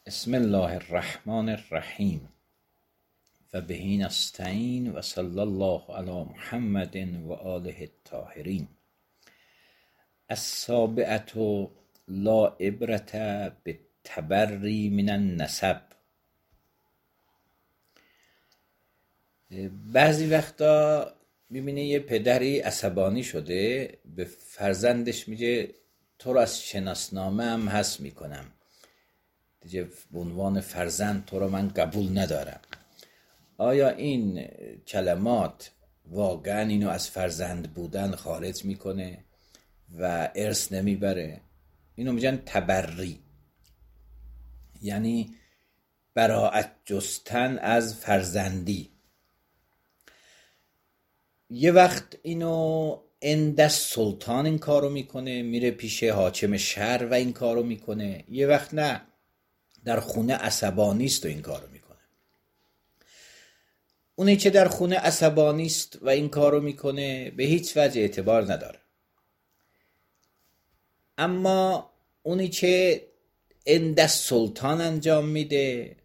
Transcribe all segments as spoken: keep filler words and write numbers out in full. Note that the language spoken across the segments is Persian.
بسم الله الرحمن الرحیم و به نستعین و صلی الله علی محمد و آله الطاهرین. السابعة لا عبرة بالتبری من النسب. بعضی وقتا میبینه یه پدری عصبانی شده، به فرزندش میگه تو رو از شناسنامه هم حذف میکنم، دیگه به عنوان فرزند تو رو من قبول ندارم. آیا این کلمات واقعا اینو از فرزند بودن خارج میکنه و ارث نمیبره؟ اینو میگن تبری، یعنی براءت جستن از فرزندی. یه وقت اینو عند سلطان این کارو میکنه، میره پیش حاکم شهر و این کارو میکنه. یه وقت نه، در خونه عصبانی است و این کارو میکنه. اونی که در خونه عصبانی است و این کارو میکنه به هیچ وجه اعتبار نداره. اما اونی که عند سلطان انجام میده،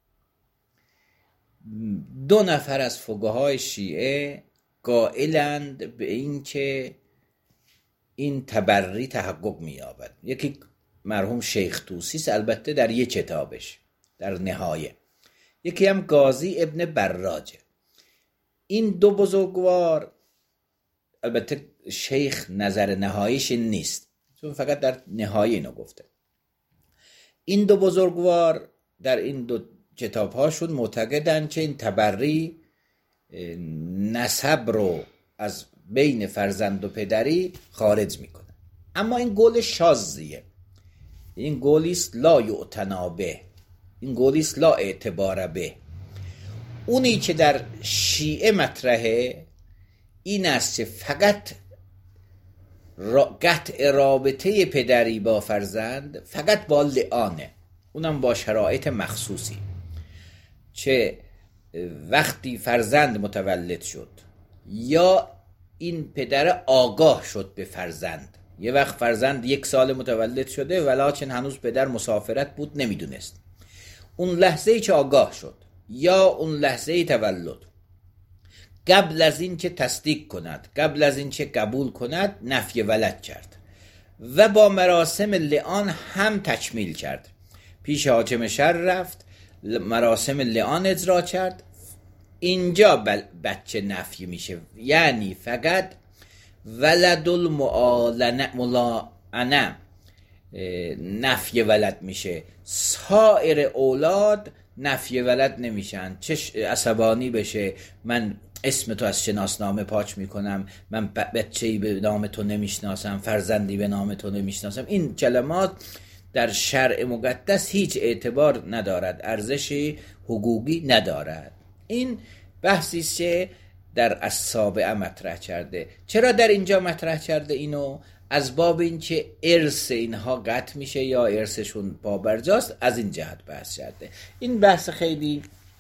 دو نفر از فقهای شیعه قائلند به این که این تبری تحقق مییابد. یکی مرحوم شیخ طوسی است، البته در یک کتابش در نهایه. یکی هم قاضی ابن براجه. این دو بزرگوار، البته شیخ نظر نهاییش نیست چون فقط در نهایه اینو گفته، این دو بزرگوار در این دو کتاب هاشون معتقدن که این تبری نسب رو از بین فرزند و پدری خارج میکنه. اما این قول شاذیه، این قولیست لا یعتنا به، این قولیست لا اعتبار به. اونی که در شیعه مطرحه این است که فقط قطع رابطه پدری با فرزند فقط با لعانه، اونم با شرایط مخصوصی. چه وقتی فرزند متولد شد یا این پدر آگاه شد به فرزند، یه وقت فرزند یک سال متولد شده ولکن هنوز پدر مسافرت بود نمیدونست، اون لحظه ای که آگاه شد یا اون لحظه ای تولد، قبل از این که تصدیق کند، قبل از این که قبول کند، نفی ولد کرد و با مراسم لعان هم تکمیل کرد. پیش حاکم شهر رفت، مراسم لعان اجرا کرد. اینجا بچه نفی میشه، یعنی فقط ولد الملاعنه نفی ولد میشه، سایر اولاد نفی ولد نمیشن. چه عصبانی بشه من اسم تو از شناسنامه پاک میکنم، من بچه‌ای به نام تو نمیشناسم، فرزندی به نام تو نمیشناسم، این کلمات در شرع مقدس هیچ اعتبار ندارد، ارزشی حقوقی ندارد. این بحثی است که در السابعه مطرح کرده. چرا در اینجا مطرح کرده اینو؟ از باب این که ارث اینها قطع میشه یا ارثشون پابرجاست، از این جهت بحث کرده. این بحث خیلی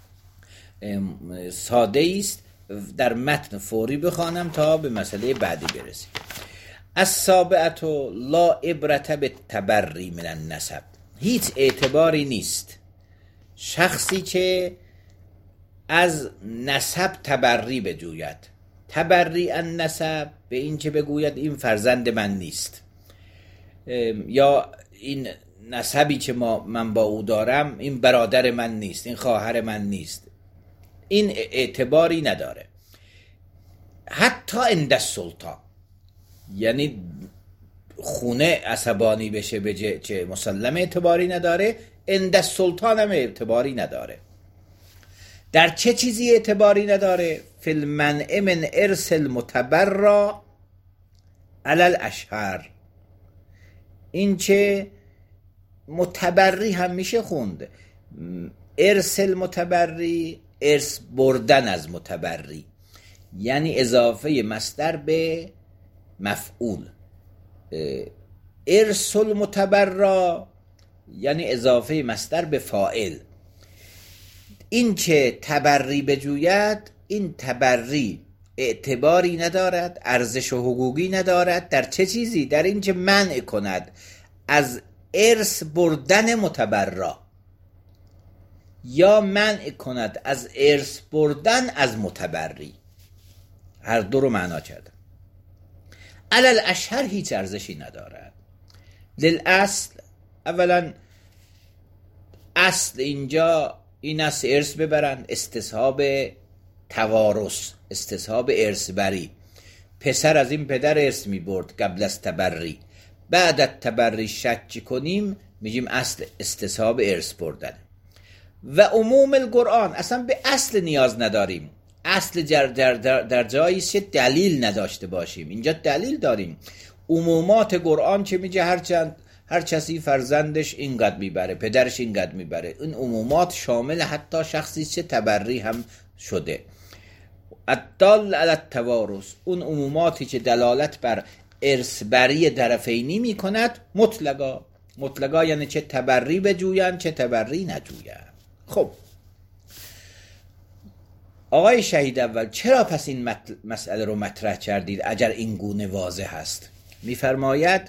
ساده است، در متن فوری بخوانم تا به مسئله بعدی برسیم. السابعة لا عبرة بالتبری من النسب. هیچ اعتباری نیست شخصی که از نسب تبری بجوید. تبری النسب به این که بگوید این فرزند من نیست، یا این نسبی که ما من با او دارم این برادر من نیست، این خواهر من نیست، این اعتباری نداره. حتی عند سلطان، یعنی خونه عصبانی بشه بجه که مسلم اعتباری نداره، عند سلطان هم اعتباری نداره. در چه چیزی اعتباری نداره؟ فی المنع من ارث المتبرا علی الاشهر. این که متبری هم میشه خوند، ارث المتبری ارث بردن از متبری، یعنی اضافه مصدر به مفعول. ارث المتبرا یعنی اضافه مصدر به فاعل. این که تبری بجوید، این تبری اعتباری ندارد، ارزش و حقوقی ندارد. در چه چیزی؟ در این که منع کند از ارث بردن متبرا. یا منع کند از ارث بردن از متبری. هر دو رو معنا کردم. علل اشهر هیچ ارزشی ندارد. للاصل، اولا اصل اینجا این است ارث ببرند، استصحاب توارث، استصحاب ارث بری. پسر از این پدر ارث می برد قبل از تبری، بعد از تبری شک کنیم میگیم اصل استصحاب ارث بردن. و عموم القرآن، اصلا به اصل نیاز نداریم. اصل در, در, در, در جایی است دلیل نداشته باشیم. اینجا دلیل داریم. عمومات قرآن چه میگه؟ هرچند هر کسی فرزندش اینقدر میبره، پدرش اینقدر میبره. این عمومات شامل حتی شخصی چه تبری هم شده. الدال علی التوارث، اون عموماتی که دلالت بر ارث بری طرفینی میکند مطلقا. مطلقا یعنی چه تبری بجوین چه تبری نجوین. خب آقای شهید اول، چرا پس این مسئله رو مطرح کردید اگر این گونه واضح هست؟ میفرماید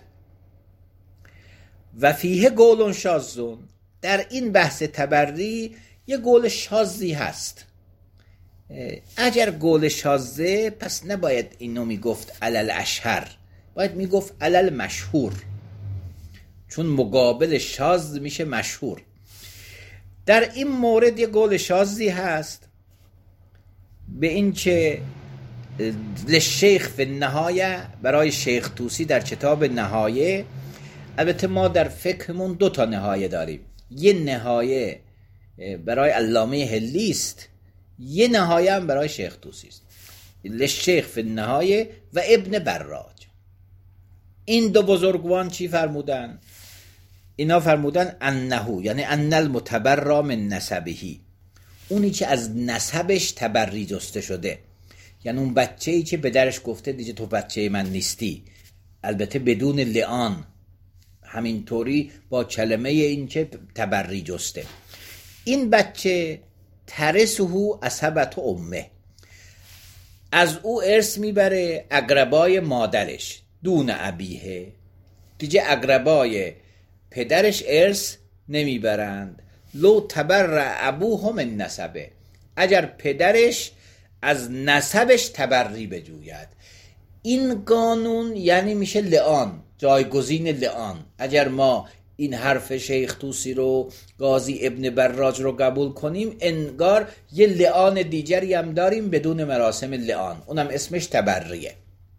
و فیه قول شاذون، در این بحث تبری یه قول شاذی هست. اگر قول شاذه پس نباید اینو میگفت علل اشهر، باید میگفت علل مشهور، چون مقابل شاذ میشه مشهور. در این مورد یه قول شاذی هست به این که لشیخ فی النهایه، برای شیخ طوسی در کتاب نهایه. البته ما در فقهمون دو تا نهایه داریم، یه نهایه برای علامه هلی است، یه نهایه هم برای شیخ طوسی است. لشیخ فی النهایه و ابن براج. این دو بزرگوان چی فرمودن؟ اینا فرمودن انهو، یعنی ان المتبرا من نسبهی، اونی که از نسبش تبری جسته شده، یعنی اون بچه‌ای که به درش گفته دیگه تو بچه من نیستی، البته بدون لعان، همینطوری با کلمه این که تبری جسته، این بچه ترسهو عصبت امه، از او ارث میبره اقربای مادرش، دون ابیه، دیگه اقربای پدرش ارث نمیبرند. لو تبر ابوه من نسبه، اگر پدرش از نسبش تبری بجوید. این قانون یعنی میشه لعان، جایگزین لعان. اگر ما این حرف شیخ طوسی رو، قاضی ابن براج رو قبول کنیم، انگار یه لعان دیگری هم داریم بدون مراسم لعان، اونم اسمش تبریه.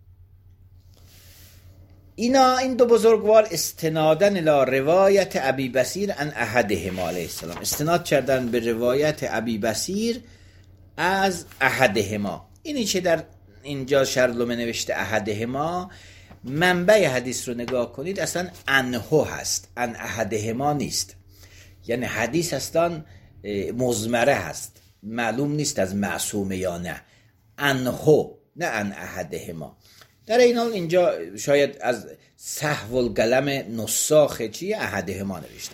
اینا این دو بزرگوار استنادن الى روایت ابی بصیر عن احدهما علیه السلام، استناد کردن به روایت ابی بصیر از احدهما. اینی که در اینجا شرلومه نوشته احدهما، منبع حدیث رو نگاه کنید اصلا انهو هست، ان احدهما نیست. یعنی حدیث اصلا مزمره هست، معلوم نیست از معصومه یا نه. انهو نه ان احدهما. در این حال اینجا شاید از سهو القلم نساخ چیه احدهما نوشته.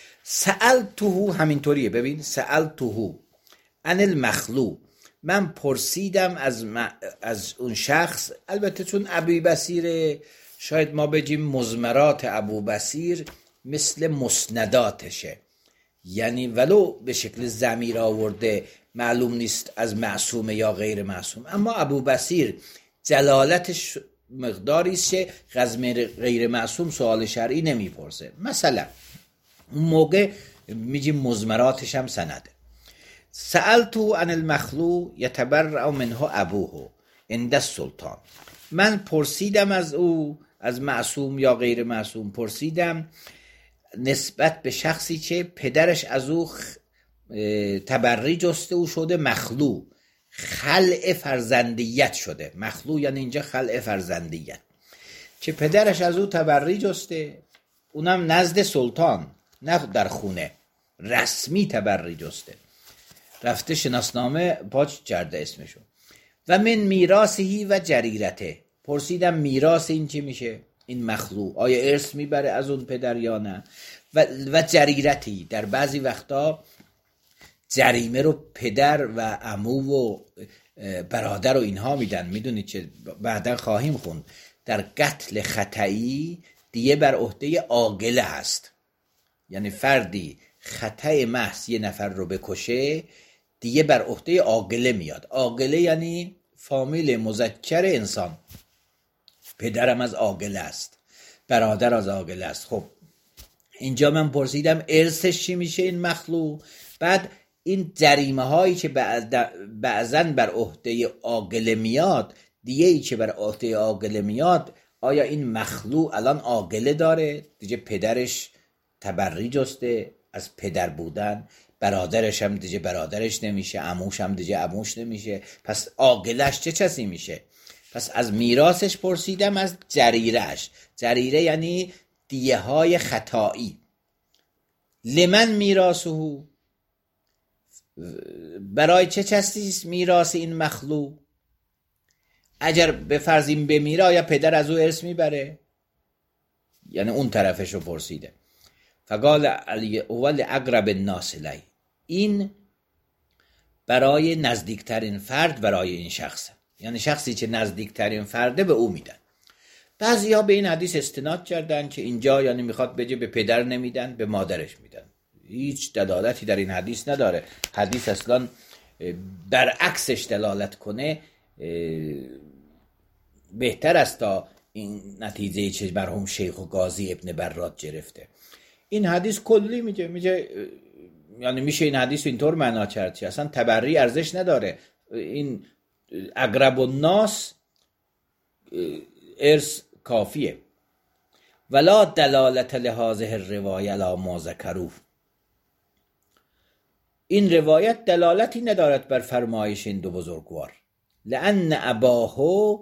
سألتهو همینطوریه، ببین سألتهو عن المخلو، من پرسیدم از, از اون شخص. البته چون ابی بصیر شاید ما بگیم مزمرات ابو بصیر مثل مسنداتشه، یعنی ولو به شکل ضمیر آورده معلوم نیست از معصوم یا غیر معصوم، اما ابو بصیر جلالتش مقداری است که از غیر معصوم سوال شرعی نمیپرسه. مثلا اون موقع میگیم مزمراتش هم سنده. سألتو عن المخلو یتبرع منه ابوه عند السلطان، من پرسیدم از او، از معصوم یا غیر معصوم پرسیدم نسبت به شخصی که پدرش از او تبری جسته او شده مخلو، خلع فرزندیت شده. مخلو یعنی اینجا خلع فرزندیت، که پدرش از او تبری جسته، اونم نزد سلطان، نه در خونه، رسمی تبری جسته، رفته شناسنامه پاچ کرده اسمشو. و من میراثی و جریرته، پرسیدم میراث این چی میشه، این مخلو آیا ارث میبره از اون پدر یا نه. و, و جریرتی، در بعضی وقتا جریمه رو پدر و عمو و برادر و اینها میدن. میدونید که بعدا خواهیم خوند در قتل خطئی دیه بر عهده عاقله هست، یعنی فردی خطأ محض یه نفر رو بکشه دیگه بر عهده عاقله میاد. عاقله یعنی فامیل مذکر انسان، پدرم از عاقله است، برادر از عاقله است. خب اینجا من پرسیدم ارثش چی میشه این مخلوق؟ بعد این جریمه هایی که بعضاً بر عهده عاقله میاد، دیگه ای که بر عهده عاقله میاد، آیا این مخلوق الان عاقله داره؟ دیگه پدرش تبری جسته از پدر بودن، برادرش هم دیگه برادرش نمیشه، عموش هم دیگه عموش نمیشه، پس عاقلش چه کسی میشه؟ پس از میراثش پرسیدم، از جریرهش. جریره یعنی دیه های خطایی. لمن میراثه، برای چه کسی است میراث این مخلوق؟ اگر به فرض این بمیره آیا پدر از او ارث میبره؟ یعنی اون طرفش رو پرسیده. فقال اول اقرب الناس الی، این برای نزدیکترین فرد برای این شخصه، یعنی شخصی که نزدیکترین فرده به او میدن. بعضیا به این حدیث استناد کردن که اینجا یعنی میخواد بگه به پدر نمیدن، به مادرش میدن. هیچ دلالتی در این حدیث نداره. حدیث اصلا برعکسش دلالت کنه بهتر است تا این نتیجه چه مرحوم شیخ و قاضی ابن برات گرفته. این حدیث کلی میگه میگه یعنی میشه این حدیث اینطور معنا کرد که اصلا تبری ارزش نداره. این اقرب الناس ارث کافیه. ولا دلالت لهذه الروایه لا ما ذکروه، این روایت دلالتی ندارد بر فرمایش این دو بزرگوار. لأن اباه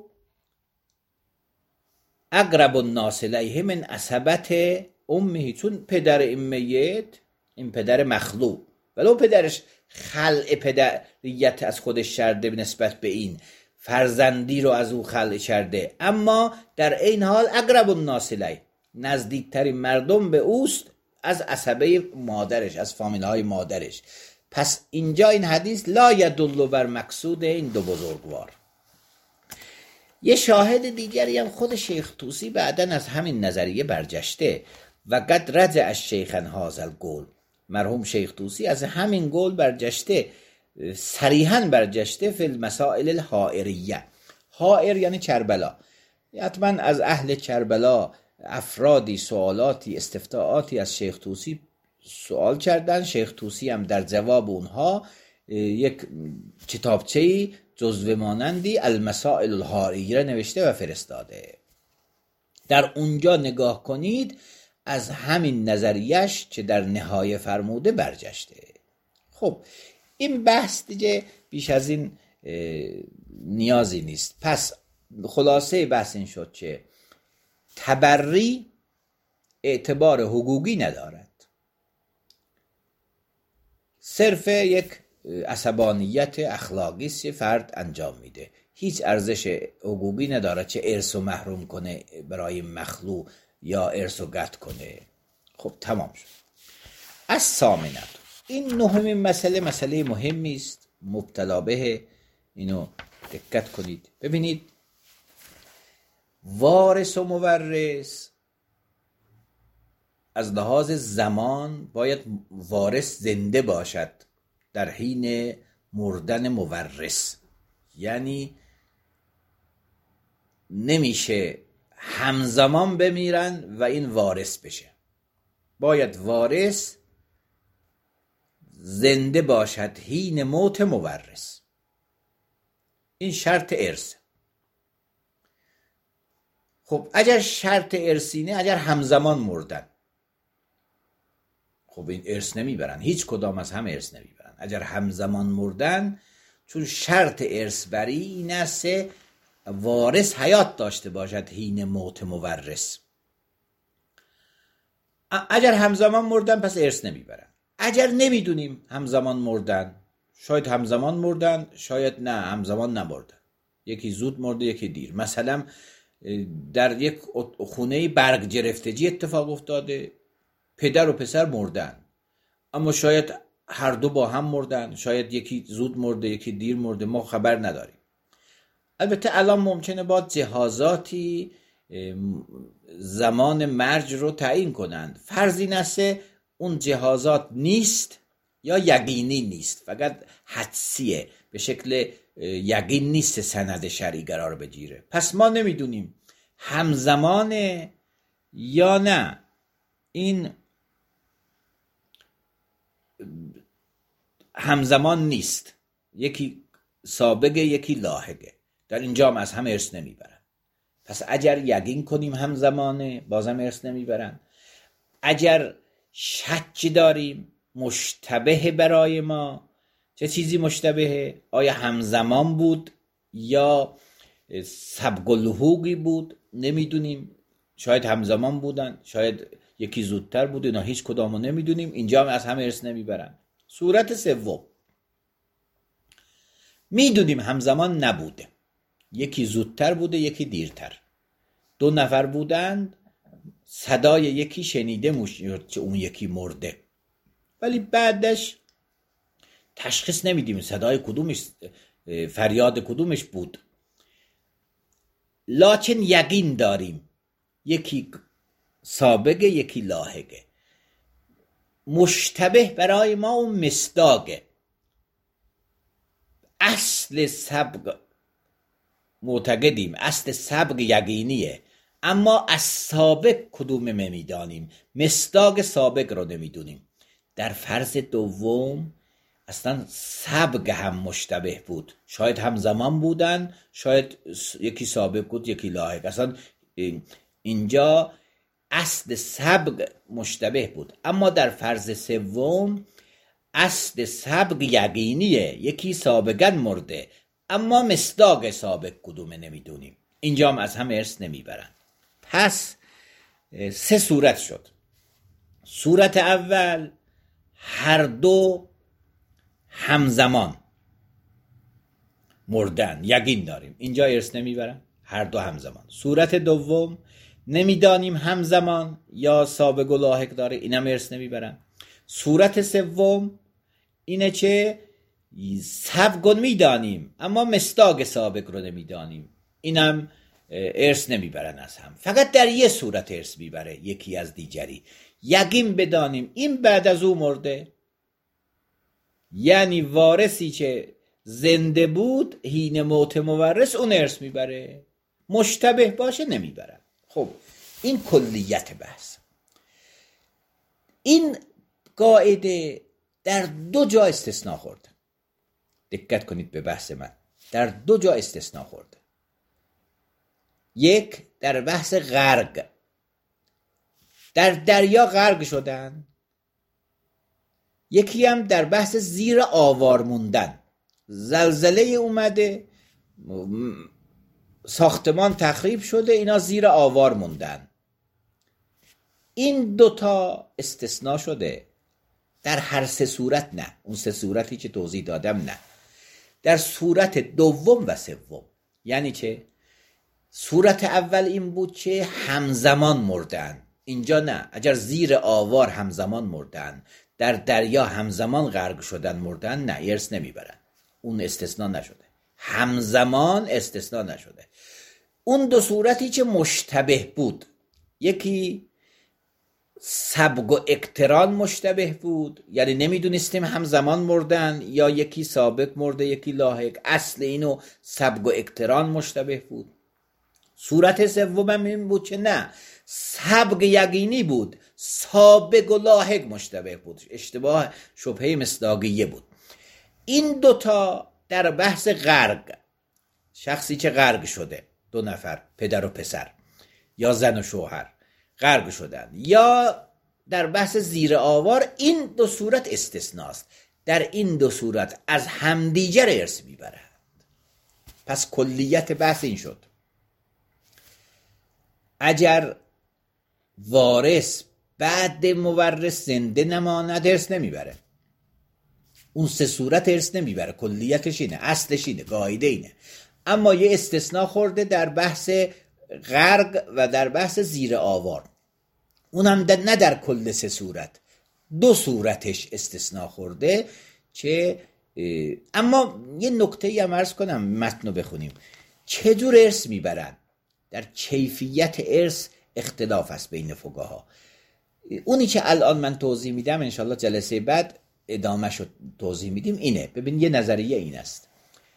اقرب الناس الیه من عصبت امه، چون پدر این میت، این پدر مخلوق، ولو پدرش خلع پدریت از خودش کرده به نسبت به این فرزندی رو از او خلع کرده، اما در این حال اقرب الناس الیه، نزدیکترین مردم به اوست از عصبه مادرش، از فامیله های مادرش. پس اینجا این حدیث لا یدل بر مقصود این دو بزرگوار. یه شاهد دیگری هم خود شیخ طوسی بعدن از همین نظریه برجشته و قد رجع از شیخ هذا القول، مرحوم شیخ طوسی از همین قول برجشته، صریحاً برجشته فی المسائل الحائریه. حائر یعنی کربلا. حتما از اهل کربلا افرادی سوالاتی استفتاءاتی از شیخ طوسی سوال کردن، شیخ طوسی هم در جواب اونها یک کتابچه‌ای جزوه مانندی المسائل الحائریه نوشته و فرستاده. در اونجا نگاه کنید از همین نظریش که در نهایه فرموده برجشته. خب این بحث دیگه بیش از این نیازی نیست. پس خلاصه بحث این شد که تبری اعتبار حقوقی ندارد، صرف یک عصبانیت اخلاقی است فرد انجام میده، هیچ ارزش حقوقی نداره چه ارث و محروم کنه برای مخلوق یا ارث و قطع کنه. خب تمام شد. از ثامنت، این نهمین مسئله مسئله مهمی است، مبتلا به، اینو دقت کنید. ببینید وارث و مورث از لحاظ زمان باید وارث زنده باشد در حین مردن مورث، یعنی نمیشه همزمان بمیرن و این وارث بشه. باید وارث زنده باشد حین موت مورث، این شرط ارث. خب اگر شرط ارثینه، اگر همزمان مردن، خب این ارث نمیبرن، هیچ کدام از هم ارث نمیبرن. اگر همزمان مردن، چون شرط ارث بری این است وارث حیات داشته باشد حین موت مورث. اگر همزمان مردن پس ارث نمیبرن. اگر نمیدونیم همزمان مردن، شاید همزمان مردن، شاید نه همزمان نمردن، یکی زود مرده یکی دیر. مثلا در یک خونه برگ گرفتگی اتفاق افتاده، پدر و پسر مردن، اما شاید هر دو با هم مردن، شاید یکی زود مرده یکی دیر مرده، ما خبر نداریم. البته الان ممکنه با جهازاتی زمان مرج رو تعیین کنند. فرض این است اون جهازات نیست یا یقینی نیست، فقط حدسیه، به شکل یقین نیست سند شرعی قرار بگیره. پس ما نمیدونیم همزمانه یا نه این همزمان نیست، یکی سابقه یکی لاحقه. در اینجا هم از هم ارث نمیبرن. پس اگر یقین کنیم همزمانه بازم ارث نمیبرن. اگر شک داریم مشتبه برای ما، چه چیزی مشتبهه؟ آیا همزمان بود یا سبق الحوقی بود؟ نمیدونیم، شاید همزمان بودن، شاید یکی زودتر بود، اینا هیچ کدامو نمیدونیم. اینجا هم از هم ارث نمیبرن. صورت سوم میدونیم همزمان نبوده، یکی زودتر بوده یکی دیرتر، دو نفر بودند، صدای یکی شنیده موشد که اون یکی مرده، ولی بعدش تشخیص نمیدیم صدای کدومش، فریاد کدومش بود. لکن یقین داریم یکی سابقه یکی لاحقه. مشتبه برای ما اون مصداقه. اصل سبق معتقدیم، اصل سبق یقینیه، اما از سابق کدوم نمیدانیم، مصداق سابق رو نمیدونیم. در فرض دوم اصلا سبق هم مشتبه بود، شاید همزمان بودن، شاید یکی سابق بود یکی لاحق. اصلا اینجا اصل سبق مشتبه بود، اما در فرض سوم اصل سبق یقینیه، یکی سابقا مرده، اما مصداق سابق کدومه نمیدونیم. اینجا هم از هم ارث نمیبرن. پس سه صورت شد. صورت اول هر دو همزمان مردن، یقین داریم، اینجا ارث نمیبرن، هر دو همزمان. صورت دوم نمیدانیم همزمان یا سابق و لاحق داره، اینم ارث نمیبرن. صورت سوم اینه که سبق میدانیم اما مصداق سابق رو نمیدانیم، اینم ارث نمیبرن از هم. فقط در یه صورت ارث میبره یکی از دیگری. یقین بدانیم این بعد از او مرده، یعنی وارثی که زنده بود حین موت مورث اون ارث میبره، مشتبه باشه نمیبرن. خب این کلیت بحث. این قاعده در دو جا استثناء خورده. دقت کنید به بحث من، در دو جا استثناء خورده. یک در بحث غرق، در دریا غرق شدن. یکی هم در بحث زیر آوار موندن، زلزله اومده، ساختمان تخریب شده، اینا زیر آوار موندن. این دوتا استثناء شده. در هر سه صورت نه، اون سه صورتی که توضیح دادم نه، در صورت دوم و سوم. یعنی که صورت اول این بود که همزمان مردن، اینجا نه، اگر زیر آوار همزمان مردن، در دریا همزمان غرق شدن مردن، نه ارث نمیبرن، اون استثناء نشده، همزمان استثناء نشده. اون دو صورتی که مشتبه بود، یکی سبق و اقتران مشتبه بود، یعنی نمیدونستیم همزمان مردن یا یکی سابق مرده یکی لاحق، اصل اینو سبق و اقتران مشتبه بود. صورت سوم این بود که نه، سبق یقینی بود، سابق و لاحق مشتبه بود، اشتباه شبهه مصداقیه بود. این دوتا در بحث غرق، شخصی که غرق شده، دو نفر پدر و پسر یا زن و شوهر غرق شدن، یا در بحث زیر آوار، این دو صورت استثناست. در این دو صورت از همدیگر ارث میبرند. پس کلیت بحث این شد اگر وارث بعد مورث زنده نماند ارث نمیبره، اون سه صورت ارث نمیبره. کلیتش اینه، اصلش اینه، قاعده اینه. اما یه استثناء خورده در بحث غرق و در بحث زیر آوار، اونم نه در کل سه صورت، دو صورتش استثناء خورده. که اما یه نکته هم عرض کنم، متن رو بخونیم. چجور ارث میبرن؟ در کیفیت ارث اختلاف است بین فقها. اونی که الان من توضیح میدم انشالله جلسه بعد ادامه شد توضیح میدیم. اینه، ببین یه نظریه این است،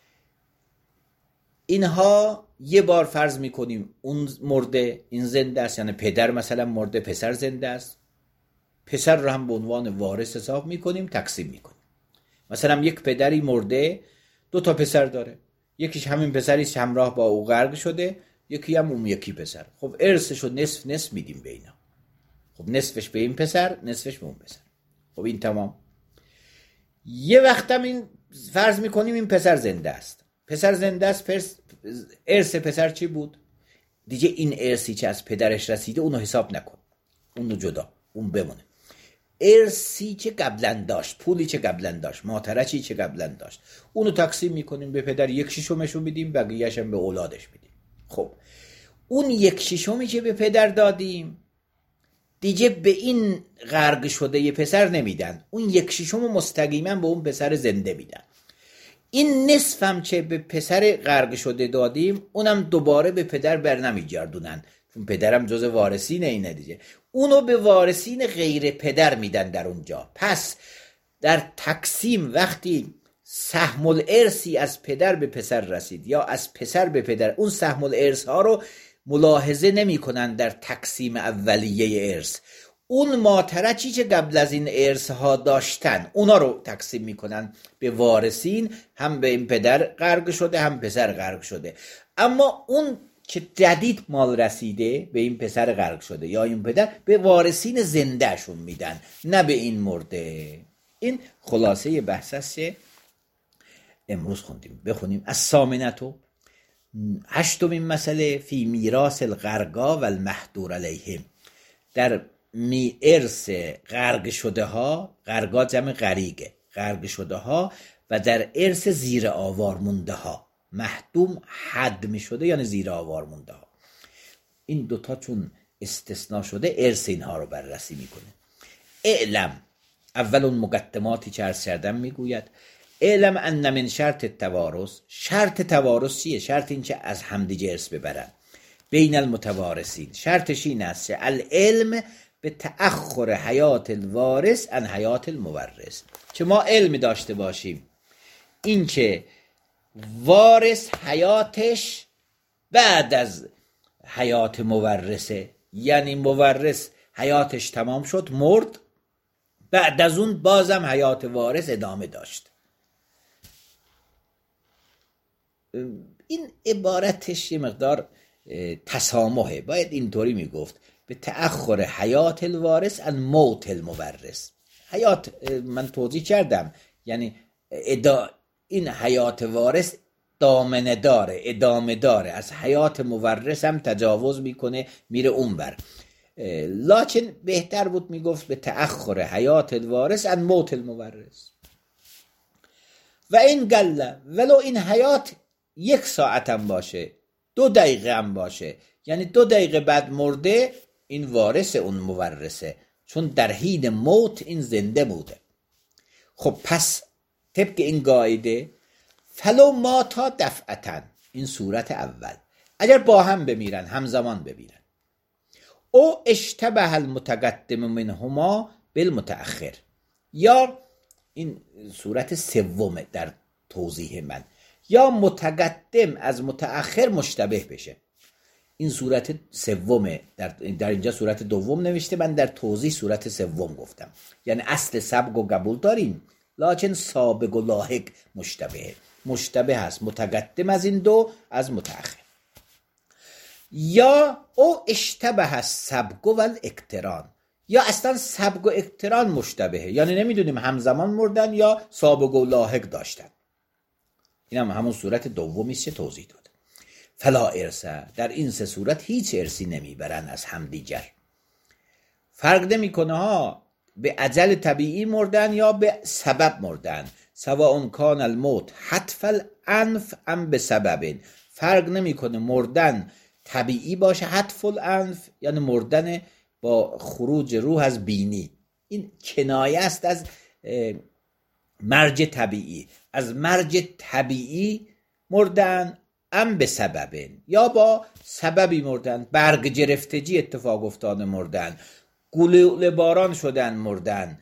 اینها یه بار فرض میکنیم اون مرده این زنده است، یعنی پدر مثلا مرده پسر زنده است، پسر رو هم به عنوان وارث حساب میکنیم، تقسیم میکنیم. مثلا یک پدری مرده دو تا پسر داره، یکیش همین پسری همراه با او غرق شده، یکی هم اون یکی پسر. خب ارثش رو نصف نصف میدیم به اینا. خب نصفش به این پسر، نصفش به اون پسر. خب این تمام. یه وقتم این فرض میکنیم این پسر زنده است، پسر زنده است، پس ارث پسر چی بود؟ دیگه این ارثی که از پدرش رسیده اونو حساب نکن، اونو جدا، اون بمونه. ارثی که قبلا داشت، پولی که قبلا داشت، ماترچی که قبلا داشت، اونو تقسیم میکنیم به پدر، یک شیشمشو میدیم، بقیه‌اش هم به اولادش میدیم. خب اون یک شیشمی که به پدر دادیم دیگه به این غرق شده یه پسر نمیدن، اون یک شیشم مستقیما به اون پسر زنده میدن. این نصف هم که به پسر غرق شده دادیم اونم دوباره به پدر بر نمیگردونن، چون پدرم جز وارثین اینه دیگه، اونو به وارثین غیر پدر میدن در اونجا. پس در تقسیم وقتی سهم الارثی از پدر به پسر رسید یا از پسر به پدر، اون سهم الارث ها رو ملاحظه نمی کنن در تقسیم اولیه ارث، اون ماترچی که قبل از این ارث ها داشتن اونا رو تقسیم میکنن به وارثین، هم به این پدر غرق شده هم پسر غرق شده. اما اون که جدید مال رسیده به این پسر غرق شده یا این پدر، به وارثین زنده شون میدن، نه به این مرده. این خلاصه بحث است امروز خوندیم. بخونیم از سامنتو، هشتمین مسئله، فی میراث الغرقا و المحضور علیهم، در می ارث غرق شده ها، غرقا جمع غریقه، غرق شده ها، و در ارث زیر آوار مونده ها، محدوم حد می شده یعنی زیر آوار مونده ها. این دوتا چون استثناء شده ارث اینها رو بررسی میکنه. اعلم، اول اون مقدماتی که عرض کردم میگوید، اعلم ان من شرط التوارث، شرط توارث چیه؟ شرط این که از همدیگه ارث ببرن بین المتوارثین، شرطش این است که العلم به تأخر حیات الوارث عن حیات المورث، که ما علم داشته باشیم این که وارث حیاتش بعد از حیات مورثه، یعنی مورث حیاتش تمام شد مرد، بعد از اون بازم حیات وارث ادامه داشت. این عبارتش یه مقدار تسامحه، باید اینطوری میگفت به تأخر حیات الوارث عن موت المورث. حیات من توضیح کردم، یعنی ادا این حیات وارث دامنه داره، ادامه داره، از حیات مورث هم تجاوز میکنه میره اونور، لکن بهتر بود میگفت به تأخر حیات الوارث عن موت المورث. و این گله، ولو این حیات یک ساعت هم باشه، دو دقیقه هم باشه، یعنی دو دقیقه بعد مرده، این وارث اون مورثه، چون در حین موت این زنده بوده. خب پس طبق این قاعده فلو ماتا دفعتن، این صورت اول، اگر با هم بمیرن، همزمان بمیرن، او اشتبه المتقدم منهما بالمتأخر، یا این صورت سوم در توضیح من، یا متقدم از متأخر مشتبه بشه، این صورت سومه، در, در اینجا صورت دوم نوشته، من در توضیح صورت سوم گفتم، یعنی اصل سبق و قبول داریم لکن سابق و لاحق مشتبه مشتبه هست، متقدم از این دو از متأخر. یا او اشتبه هست سبق و الاقتران، یا اصلا سبق و اقتران مشتبهه، یعنی نمیدونیم همزمان مردن یا سابق و لاحق داشتن. این هم همون صورت دومیست که توضیح داد. فلا ارثه، در این سه صورت هیچ ارثی نمیبرن از همدیگر، فرق نمیکنه ها به اجل طبیعی مردن یا به سبب مردن، سواء کان الموت حتف الانف ام به سبب، فرق نمیکنه مردن طبیعی باشه، حتف الانف یعنی مردن با خروج روح از بینی، این کنایه است از مرج طبیعی، از مرج طبیعی مردن، ام به سبب یا با سببی مردن، برگ گرفتگی اتفاق افتاده مردن، گلوله باران شدن مردن،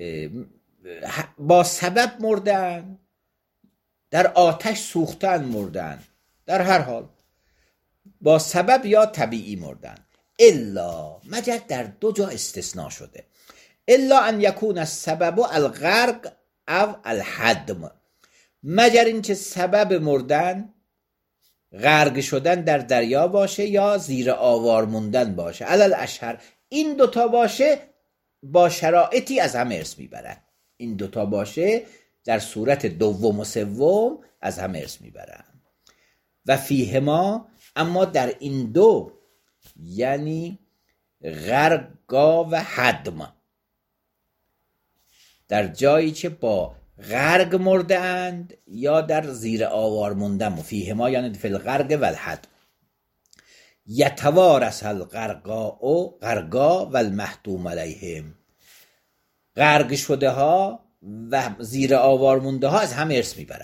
با سبب مردن، در آتش سوختن مردن، در هر حال با سبب یا طبیعی مردن. الا، مگر در دو جا استثناء شده، الا ان یکون السبب الغرق او الهدم، مگر اینکه سبب مردن غرق شدن در دریا باشه یا زیر آوار موندن باشه. علل اشهر این دوتا باشه با شرایطی از هم ارث میبرن. این دوتا باشه در صورت دوم و سوم از هم ارث میبرن. و فیهما، اما در این دو یعنی غرقا و حدم، در جایی که با غرق مرده اند یا در زیر آوار موندن، و فیهما یعنی فی الغرق و الحدم، یتوارث الغرقا و غرقا و المحتوم علیهم، غرق شده ها و زیر آوار مونده ها از هم ارث میبرن.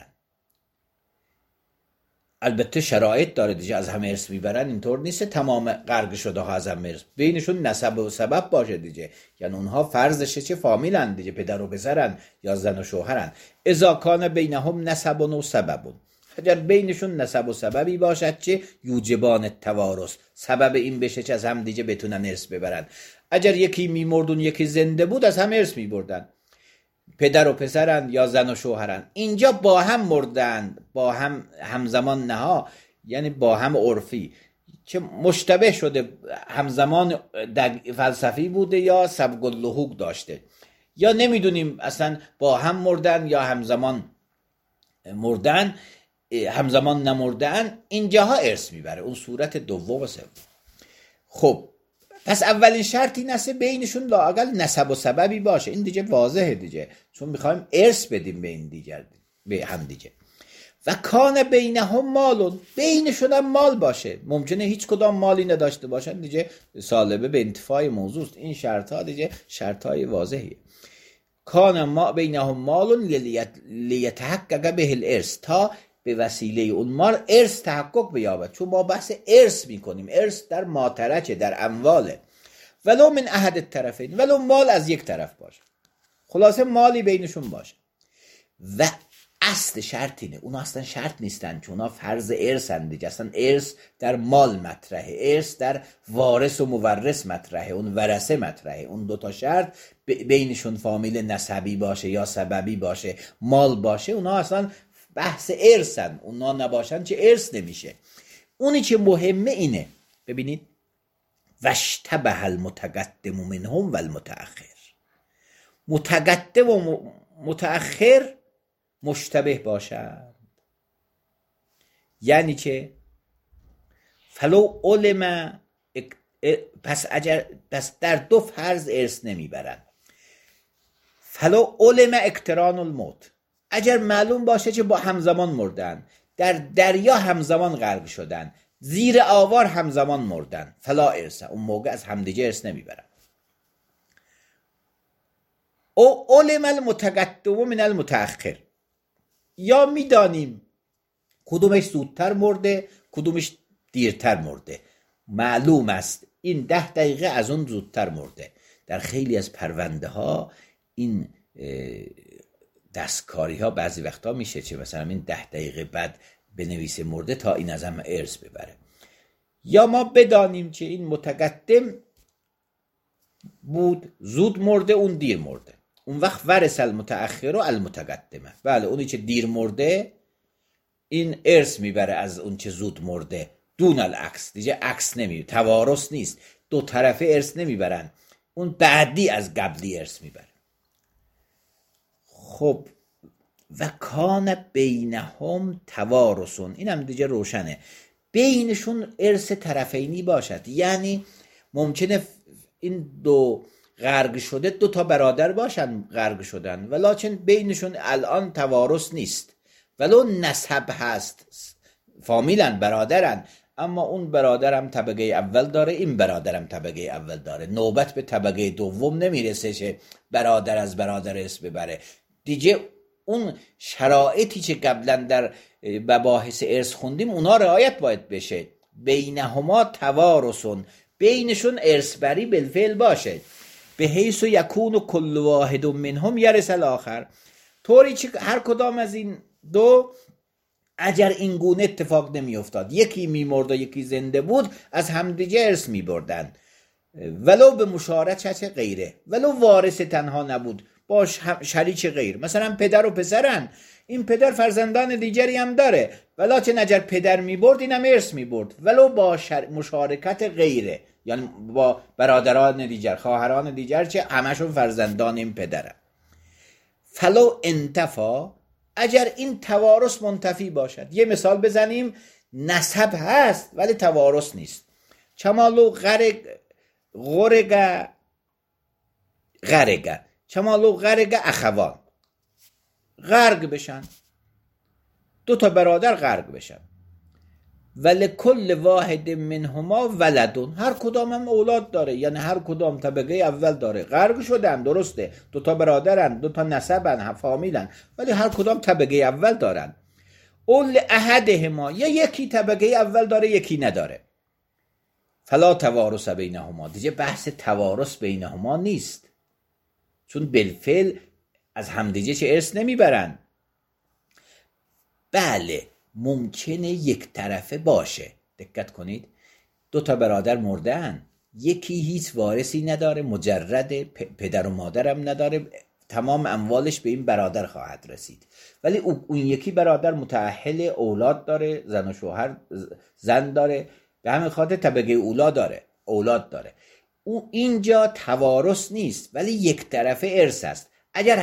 البته شرایط داره دیگه، از هم ارث میبرن اینطور نیست تمام غرق شده ها از هم ارث، بینشون نسب و سبب باشه دیگه، یعنی اونها فرضشه چه فامیلن دیگه، پدر و پسرن یا زن و شوهرن. اذا کان بینهم نسب و سبب، اگر بینشون نسب و سببی باشد چه یوجبان التوارث، سبب این بشه چه از هم دیگه بتونن ارث ببرن. اگر یکی میمردون یکی زنده بود از هم ارث میبردن، پدر و پسرن یا زن و شوهرن. اینجا با هم مردن، با هم همزمان نها، یعنی با هم عرفی که مشتبه شده، همزمان فلسفی بوده یا سبق اللحوق داشته، یا نمیدونیم اصلا با هم مردن یا همزمان مردن، همزمان نمردن. اینجاها ارث میبره، اون صورت دوم و سوم. خب پس اولین شرط این است بینشون لااقل نسب و سببی باشه. این دیگه واضحه دیگه، چون میخوایم ارث بدیم به این دیگر، به هم دیگه. و کان بینهم مالون، بینشون هم مال باشه. ممکنه هیچ کدام مالی نداشته باشن دیگه، سالبه به انتفاع موضوع است. این شرط ها دیگه شرط های واضحیه. کان ما بینهم مالون لیتحقق به الارث، تا به وسیله اون مال ارث تحقق بیابد. چون ما بحث ارث میکنیم، ارث در ماترکه، در امواله. ولو من احد الطرفین، ولو مال از یک طرف باشه، خلاصه مالی بینشون باشه. و اصل شرط اینه، اونا اصلا شرط نیستن چون اونا فرض ارثن دیگه، اصلا ارث در مال مطرحه، ارث در وارث و مورث مطرحه، اون ورثه مطرحه. اون دوتا شرط بینشون فامیل نسبی باشه یا سببی باشه، مال باشه، اونا اصلا بحث ارثن. اونا نباشن چه ارث نمیشه. اونی که مهمه اینه، ببینید، واشتبه المتقدم منهم و المتأخر، متقدم و متأخر مشتبه باشند. یعنی که فلو علم، پس اگر پس در دو فرض ارث نمیبرن. فلو علم اقتران الموت، اگر معلوم باشه که با همزمان مردن، در دریا همزمان غرق شدن، زیر آوار همزمان مردن، فلا ارث، اون موقع از همدیگه ارث نمیبرن. او علم المتقدم من المتأخر، یا میدانیم کدومش زودتر مرده کدومش دیرتر مرده، معلوم است این ده دقیقه از اون زودتر مرده. در خیلی از پرونده ها این دستکاری ها بعضی وقتا میشه چه مثلا این ده دقیقه بعد بنویسه مرده تا این از هم ارث ببره. یا ما بدانیم که این متقدم بود زود مرده، اون دیر مرده، اون وقت ورث المتأخر و المتقدمه. بله، اونی که دیر مرده این ارث میبره از اون که زود مرده، دون العکس، دیگه عکس نمیبره، توارث نیست، دو طرفه ارث نمیبرن، اون بعدی از قبلی ارث میبره. خب و کان بینهم توارثون، اینم دیگه روشنه، بینشون ارث طرفینی باشد. یعنی ممکنه این دو غرق شده دو تا برادر باشن غرق شدن، ولکن بینشون الان توارث نیست، ولو نسب هست، فامیلن، برادرن، اما اون برادرم طبقه اول داره، این برادرم طبقه اول داره، نوبت به طبقه دوم نمیرسه که برادر از برادر ارث ببره دیگه. اون شرایطی که قبلا در مباحث ارث خوندیم اونا رعایت باید بشه. بینهما توارثون، بینشون ارث بری بالفعل باشه. به حیث یکون کل واحد منهم یرث الاخر، طوری که هر کدام از این دو اگر این گونه اتفاق نمی افتاد، یکی می مرد و یکی زنده بود، از همدیگه ارث می بردن، ولو به مشارکت غیره، ولو وارث تنها نبود، با شریک غیر. مثلا پدر و پسرن، این پدر فرزندان دیگری هم داره، ولکن اگر پدر می برد اینم ارث می برد، ولو با مشارکت غیره، یعنی با برادران دیگر، خواهران دیگر که همشون فرزندان این پدرن. فلو انتفا، اگر این توارث منتفی باشد، یه مثال بزنیم، نسب هست ولی توارث نیست. چمالو غرق غرق غرق چمالو غرق اخوان، غرق بشن، دو تا برادر غرق بشن، ولی کل واحد منهما ولدون، هر کدام هم اولاد داره، یعنی هر کدام طبقه اول داره، غرق شدن، درسته، دو تا برادرن، دو تا نسبن، فامیلن، ولی هر کدام طبقه اول دارن. اول احدهما، یا یکی طبقه اول داره یکی نداره، فلا توارث بینهما، دیگه بحث توارث بینهما نیست، چون بالفعل از همدیگه چه ارث نمیبرن. بله ممکنه یک طرفه باشه، دقت کنید، دو تا برادر مردن، یکی هیچ وارثی نداره، مجرد پدر و مادرم نداره، تمام اموالش به این برادر خواهد رسید، ولی اون یکی برادر متأهل، اولاد داره، زن و شوهر، زن داره، به همین خاطر طبقه اولا داره، اولاد داره. او اینجا توارث نیست ولی یک طرفه ارث است. اگر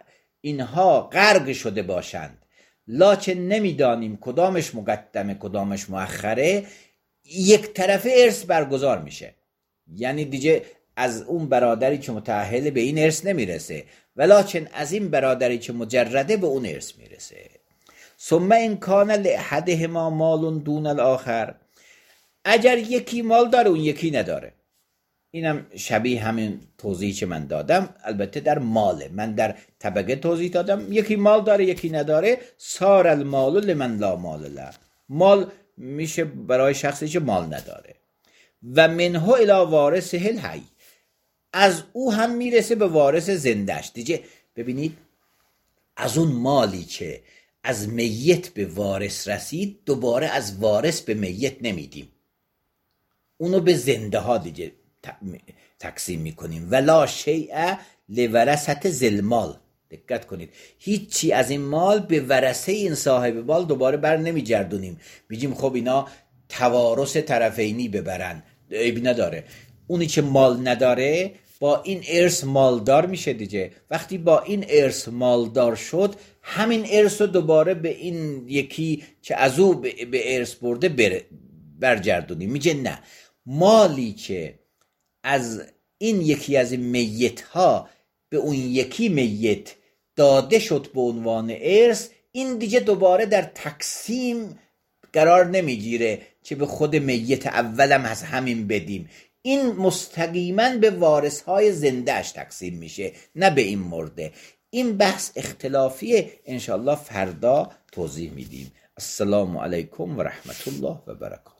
اینها غرق شده باشند لکن نمیدانیم کدامش مقدمه کدامش مؤخره، یک طرفه ارث برگزار میشه، یعنی دیگه از اون برادری که متأهل به این ارث نمیرسه، ولکن از این برادری که مجرده به اون ارث میرسه. ثم ان کان لاحدهما مال دون الاخر، اگر یکی مال داره اون یکی نداره، اینم شبیه همین توضیحی که من دادم، البته در ماله، من در طبقه توضیح دادم، یکی مال داره یکی نداره، صار المال لمن لا مال له، مال میشه برای شخصی که مال نداره. و منه الی وارثه الحی، از او هم میرسه به وارث زندهش. دیگه ببینید، از اون مالی که از میت به وارث رسید دوباره از وارث به میت نمیدیم، اونو به زنده ها دیگه تقسیم میکنیم. ولا شیء لورثه ذی المال، دقت کنید، هیچی از این مال به ورثه این صاحب مال دوباره بر نمیگردونیم، میگیم خب اینا توارث طرفینی ببرن، عیبی نداره. اونی که مال نداره با این ارث مالدار میشه دیگه، وقتی با این ارث مالدار شد همین ارث رو دوباره به این یکی که از او به ارث برده بر برگردونیم. میگه نه، مالی که از این یکی از این میت ها به اون یکی میت داده شد به عنوان ارث، این دیگه دوباره در تقسیم قرار نمیگیره که به خود میت اولم از همین بدیم، این مستقیما به وارث های زندهش تقسیم میشه، نه به این مرده. این بحث اختلافیه، انشالله فردا توضیح میدیم. السلام علیکم و رحمت الله و برکاته.